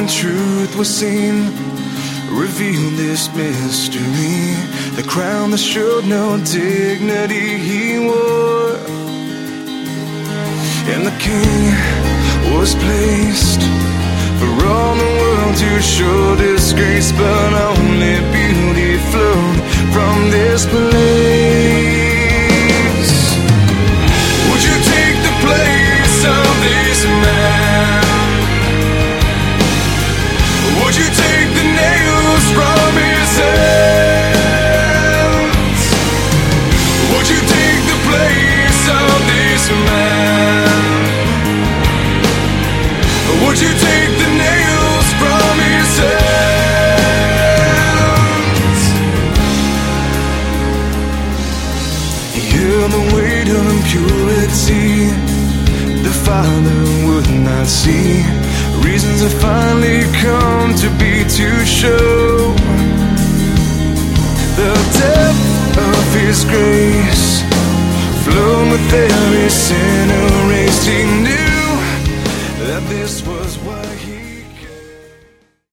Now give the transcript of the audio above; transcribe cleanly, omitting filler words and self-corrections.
and truth was seen, revealed this mystery. The crown that showed no dignity he wore, and the King was placed for all the world to show disgrace, but only beauty flowed from this place. Would you take the place of this man? Would you take the nails from his hands? Would you take the place of this man? Would you take the nails from his hands? Hear the weight of impurity the Father would not see. Reasons have finally come to be to show the depth of His grace, flowing with every sinner